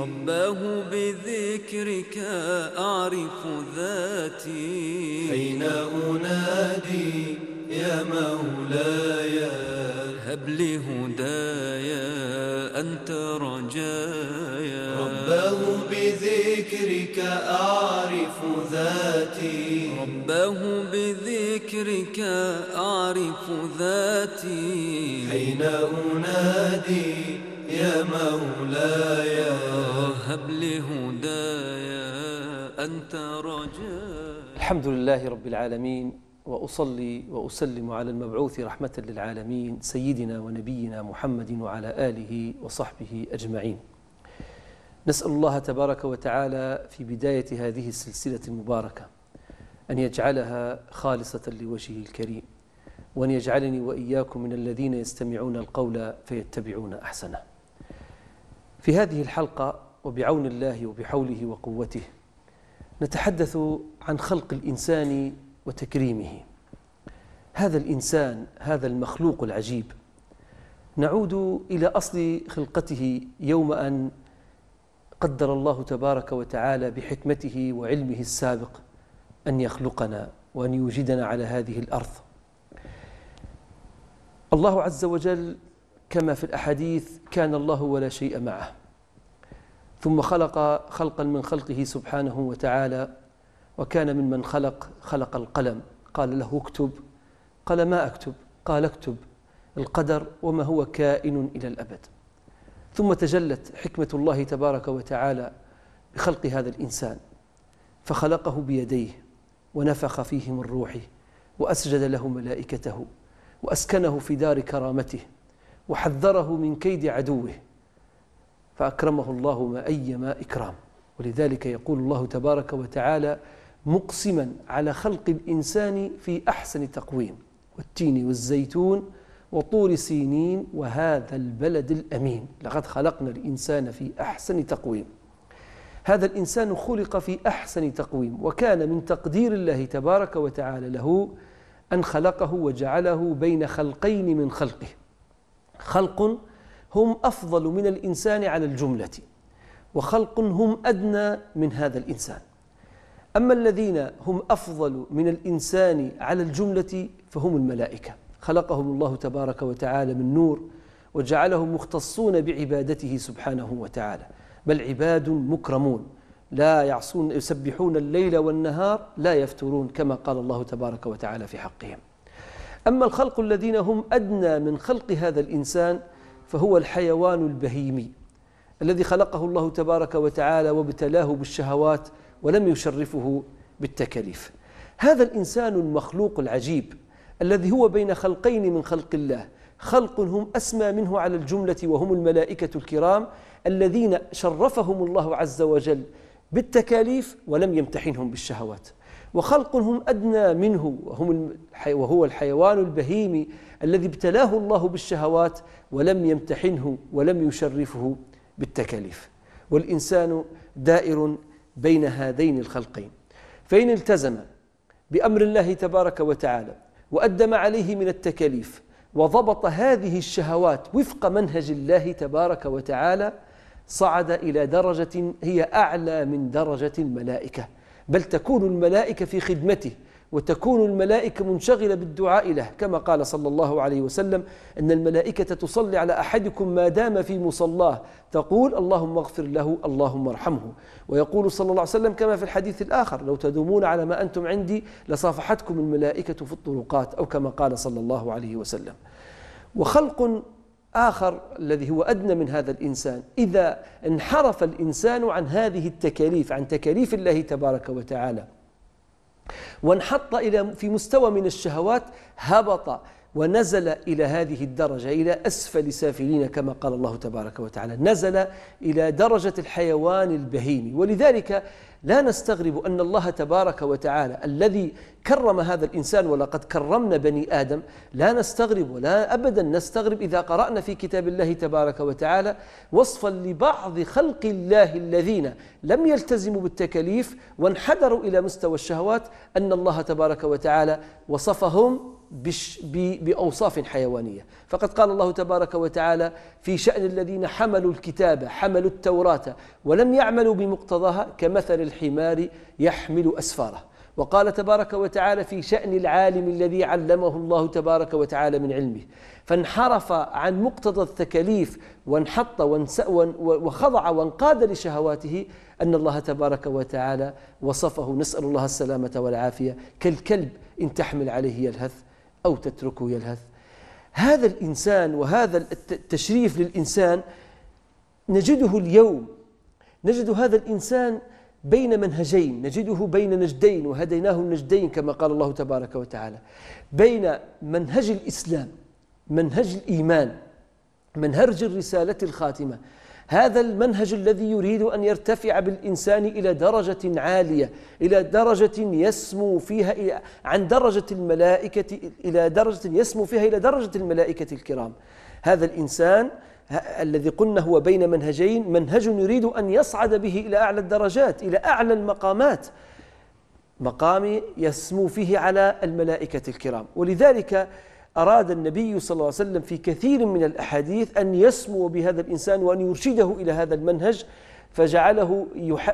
رباه بذكرك أعرف ذاتي. أين أنادي يا مولاي؟ هب لي هدايا أنت رجايا. رباه بذكرك أعرف ذاتي. رباه بذكرك أعرف ذاتي. أين أنادي يا مولاي؟ هب لي هدايا أنت رجايا. الحمد لله رب العالمين، وأصلي وأسلم على المبعوث رحمة للعالمين سيدنا ونبينا محمد وعلى آله وصحبه أجمعين. نسأل الله تبارك وتعالى في بداية هذه السلسلة المباركة أن يجعلها خالصة لوجهه الكريم، وأن يجعلني وإياكم من الذين يستمعون القول فيتبعون أحسنه. في هذه الحلقة وبعون الله وبحوله وقوته نتحدث عن خلق الإنسان وتكريمه. هذا الإنسان، هذا المخلوق العجيب، نعود إلى أصل خلقته يوم أن قدر الله تبارك وتعالى بحكمته وعلمه السابق أن يخلقنا وأن يوجدنا على هذه الأرض. الله عز وجل كما في الأحاديث كان الله ولا شيء معه، ثم خلق خلقا من خلقه سبحانه وتعالى، وكان ممن خلق القلم، قال له اكتب، قال ما أكتب، قال اكتب القدر وما هو كائن إلى الأبد. ثم تجلت حكمة الله تبارك وتعالى بخلق هذا الإنسان، فخلقه بيديه ونفخ فيه من روحه وأسجد له ملائكته وأسكنه في دار كرامته وحذره من كيد عدوه، فأكرمه الله ما أيما إكرام. ولذلك يقول الله تبارك وتعالى مقسما على خلق الإنسان في أحسن تقويم: والتين والزيتون وطور سينين وهذا البلد الأمين لقد خلقنا الإنسان في أحسن تقويم. هذا الإنسان خلق في أحسن تقويم، وكان من تقدير الله تبارك وتعالى له أن خلقه وجعله بين خلقين من خلقه، خلق هم أفضل من الإنسان على الجملة، وخلق هم أدنى من هذا الإنسان. أما الذين هم أفضل من الإنسان على الجملة فهم الملائكة، خلقهم الله تبارك وتعالى من نور وجعلهم مختصون بعبادته سبحانه وتعالى، بل عباد مكرمون لا يعصون، يسبحون الليل والنهار لا يفترون، كما قال الله تبارك وتعالى في حقهم. أما الخلق الذين هم أدنى من خلق هذا الإنسان فهو الحيوان البهيمي الذي خلقه الله تبارك وتعالى وابتلاه بالشهوات ولم يشرفه بالتكاليف. هذا الإنسان المخلوق العجيب الذي هو بين خلقين من خلق الله، خلق هم أسمى منه على الجملة وهم الملائكة الكرام الذين شرفهم الله عز وجل بالتكاليف ولم يمتحنهم بالشهوات، وخلق هم أدنى منه وهو الحيوان البهيمي الذي ابتلاه الله بالشهوات ولم يمتحنه ولم يشرفه بالتكاليف. والإنسان دائر بين هذين الخلقين، فإن التزم بأمر الله تبارك وتعالى وأدى ما عليه من التكاليف وضبط هذه الشهوات وفق منهج الله تبارك وتعالى صعد إلى درجة هي أعلى من درجة الملائكة، بل تكون الملائكة في خدمته وتكون الملائكة منشغلة بالدعاء له، كما قال صلى الله عليه وسلم أن الملائكة تصلي على أحدكم ما دام في مصلاه، تقول اللهم اغفر له اللهم ارحمه. ويقول صلى الله عليه وسلم كما في الحديث الآخر: لو تدومون على ما أنتم عندي لصافحتكم الملائكة في الطرقات، أو كما قال صلى الله عليه وسلم. وخلق آخر الذي هو أدنى من هذا الإنسان، إذا انحرف الإنسان عن هذه التكاليف، عن تكاليف الله تبارك وتعالى، وانحط في مستوى من الشهوات، هبط ونزل إلى هذه الدرجة، إلى أسفل سافلين، كما قال الله تبارك وتعالى، نزل إلى درجة الحيوان البهيمي. ولذلك لا نستغرب أن الله تبارك وتعالى الذي كرم هذا الإنسان، ولقد كرمنا بني آدم، لا نستغرب ولا أبدا نستغرب إذا قرأنا في كتاب الله تبارك وتعالى وصفا لبعض خلق الله الذين لم يلتزموا بالتكاليف وانحدروا إلى مستوى الشهوات، أن الله تبارك وتعالى وصفهم بأوصاف حيوانية. فقد قال الله تبارك وتعالى في شأن الذين حملوا الكتاب حملوا التوراة ولم يعملوا بمقتضاها كمثل الحمار يحمل أسفاره. وقال تبارك وتعالى في شأن العالم الذي علمه الله تبارك وتعالى من علمه فانحرف عن مقتضى التكاليف وانحط وخضع وانقاد لشهواته أن الله تبارك وتعالى وصفه، نسأل الله السلامة والعافية، كالكلب إن تحمل عليه يلهث أو تتركه يلهث. هذا الإنسان وهذا التشريف للإنسان نجده اليوم، نجد هذا الإنسان بين منهجين، نجده بين نجدين وهديناه النجدين كما قال الله تبارك وتعالى، بين منهج الإسلام، منهج الإيمان، منهج الرسالة الخاتمة، هذا المنهج الذي يريد أن يرتفع بالإنسان إلى درجة عالية، إلى درجة يسمو فيها عن درجة الملائكة، إلى درجة يسمو فيها إلى درجة الملائكة الكرام. هذا الإنسان الذي قلنا هو بين منهجين، منهج يريد أن يصعد به إلى أعلى الدرجات، إلى أعلى المقامات، مقام يسمو فيه على الملائكة الكرام. ولذلك أراد النبي صلى الله عليه وسلم في كثير من الأحاديث أن يسمو بهذا الإنسان وأن يرشده إلى هذا المنهج، فجعله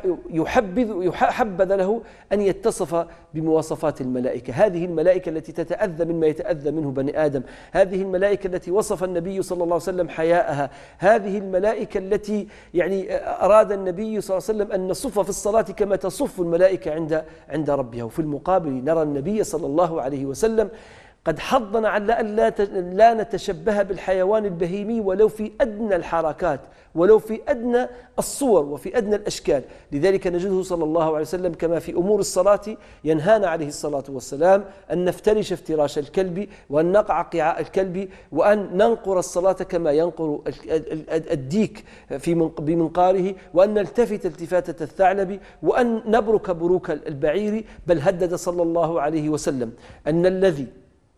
يحبذ له أن يتصف بمواصفات الملائكة، هذه الملائكة التي تتأذى مما يتأذى منه بني آدم، هذه الملائكة التي وصف النبي صلى الله عليه وسلم حياءها، هذه الملائكة التي أراد النبي صلى الله عليه وسلم أن نصف في الصلاة كما تصف الملائكة عند ربها. وفي المقابل نرى النبي صلى الله عليه وسلم قد حضنا على أن لا نتشبه بالحيوان البهيمي ولو في أدنى الحركات، ولو في أدنى الصور وفي أدنى الأشكال. لذلك نجده صلى الله عليه وسلم كما في أمور الصلاة ينهانا عليه الصلاة والسلام أن نفترش افتراش الكلب، وأن نقع قعاء الكلب، وأن ننقر الصلاة كما ينقر الديك بمنقاره، وأن نلتفت التفاتة الثعلب، وأن نبرك بروك البعير. بل هدد صلى الله عليه وسلم أن الذي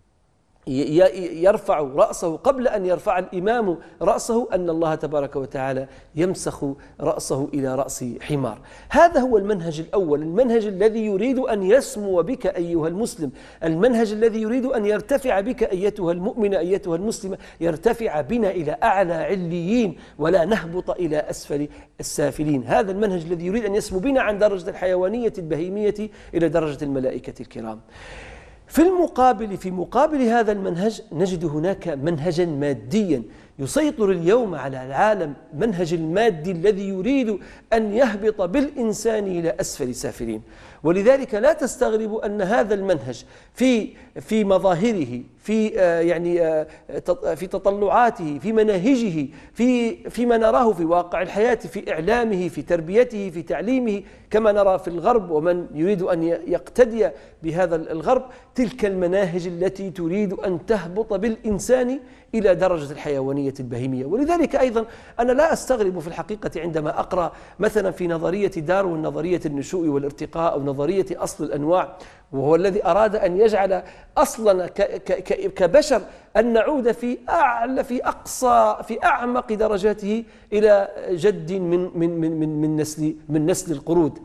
يرفع رأسه قبل أن يرفع الإمام رأسه أن الله تبارك وتعالى يمسخ رأسه إلى رأس حمار. هذا هو المنهج الأول، المنهج الذي يريد أن يسمو بك أيها المسلم، المنهج الذي يريد أن يرتفع بك أيتها المؤمنة أيتها المسلمة، يرتفع بنا إلى أعلى عليين ولا نهبط إلى أسفل السافلين. هذا المنهج الذي يريد أن يسمو بنا عن درجة الحيوانية البهيمية إلى درجة الملائكة الكرام. في مقابل هذا المنهج نجد هناك منهجا ماديا يسيطر اليوم على العالم، منهج المادي الذي يريد أن يهبط بالإنسان إلى أسفل سافلين. ولذلك لا تستغرب أن هذا المنهج في مظاهره، في تطلعاته، في مناهجه، فيما نراه في واقع الحياة، في إعلامه، في تربيته، في تعليمه، كما نرى في الغرب ومن يريد أن يقتدي بهذا الغرب، تلك المناهج التي تريد أن تهبط بالإنسان إلى درجة الحيوانية البهيمية. ولذلك أيضا أنا لا أستغرب في الحقيقة عندما أقرأ مثلا في نظرية داروين، نظرية النشوء والارتقاء، أو نظرية أصل الأنواع، وهو الذي أراد أن يجعل أصلنا كبشر أن نعود في أعمق درجاته إلى جد من نسل القرود.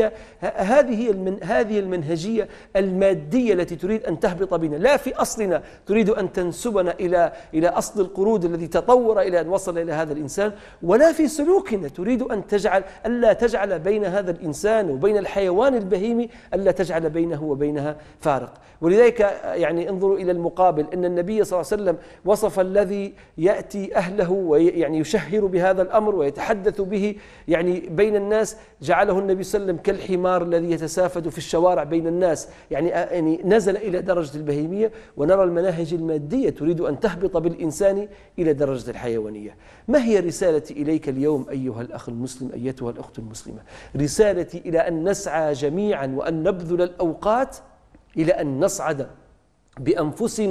هذه المنهجية المادية التي تريد أن تهبط بنا، لا في أصلنا تريد أن تنسبنا إلى أصل القرود الذي تطور إلى أن وصل إلى هذا الإنسان، ولا في سلوكنا تريد ألا تجعل بين هذا الإنسان وبين الحيوان البهيمي، ألا تجعل بينه وبينها فارق. ولذلك انظروا إلى المقابل، أن النبي صلى الله عليه وسلم وصف الذي يأتي أهله ويشهر بهذا الأمر ويتحدث به بين الناس، جعله النبي صلى الله عليه وسلم كالحمار الذي يتسافد في الشوارع بين الناس، نزل إلى درجة البهيمية. ونرى المناهج المادية تريد أن تهبط بالإنسان إلى درجة الحيوانية. ما هي رسالتي إليك اليوم أيها الأخ المسلم، أيتها الأخت المسلمة؟ رسالتي إلى أن نسعى جميعا وأن نبذل الأوقات إلى أن نصعد بأنفسنا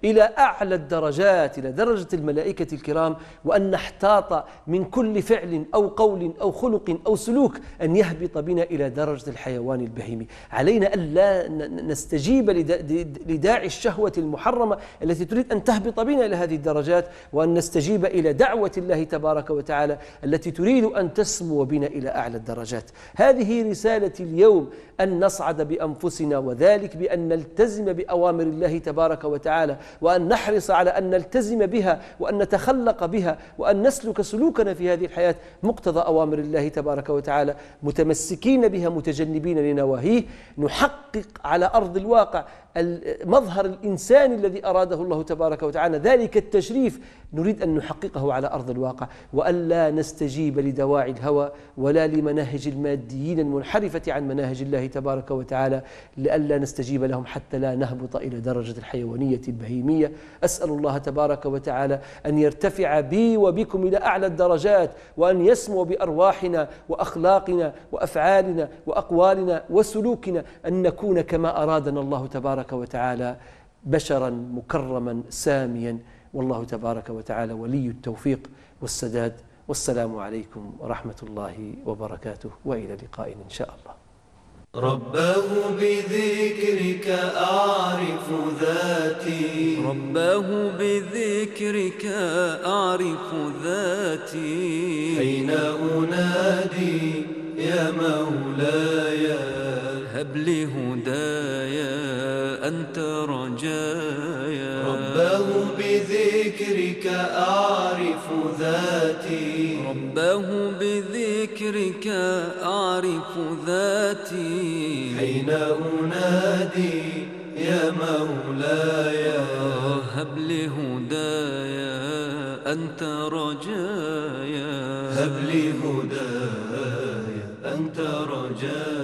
إلى أعلى الدرجات، إلى درجة الملائكة الكرام، وأن نحتاط من كل فعل أو قول أو خلق أو سلوك أن يهبط بنا إلى درجة الحيوان البهيمي. علينا أن لا نستجيب لداعي الشهوة المحرمة التي تريد أن تهبط بنا إلى هذه الدرجات، وأن نستجيب إلى دعوة الله تبارك وتعالى التي تريد أن تسمو بنا إلى أعلى الدرجات. هذه رسالتي اليوم، أن نصعد بأنفسنا، وذلك بأن نلتزم بأوامر الله تبارك وتعالى، وأن نحرص على أن نلتزم بها، وأن نتخلق بها، وأن نسلك سلوكنا في هذه الحياة مقتضى أوامر الله تبارك وتعالى، متمسكين بها متجنبين لنواهيه. نحقق على أرض الواقع مظهر الإنسان الذي أراده الله تبارك وتعالى، ذلك التشريف نريد أن نحققه على أرض الواقع، وألا نستجيب لدواعي الهوى ولا لمناهج الماديين المنحرفة عن مناهج الله تبارك وتعالى، لألا نستجيب لهم حتى لا نهبط إلى درجة الحيوانية البهيمية. أسأل الله تبارك وتعالى أن يرتفع بي وبكم إلى أعلى الدرجات، وأن يسمو بأرواحنا وأخلاقنا وأفعالنا وأقوالنا وسلوكنا، أن نكون كما أرادنا الله تبارك وتعالى، بشرا مكرما ساميا. والله تبارك وتعالى ولي التوفيق والسداد. والسلام عليكم ورحمة الله وبركاته، وإلى لقاء إن شاء الله. رباه بذكرك أعرف ذاتي، رباه بذكرك أعرف ذاتي، حين أنادي يا مولاي هب لي هدايا أنت رجايا. رباه بذكرك أعرف ذاتي، رباه بذكرك أعرف ذاتي، حين أنادي يا مولاي هب لي هدايا أنت رجايا. هب لي هدايا أنت رجايا.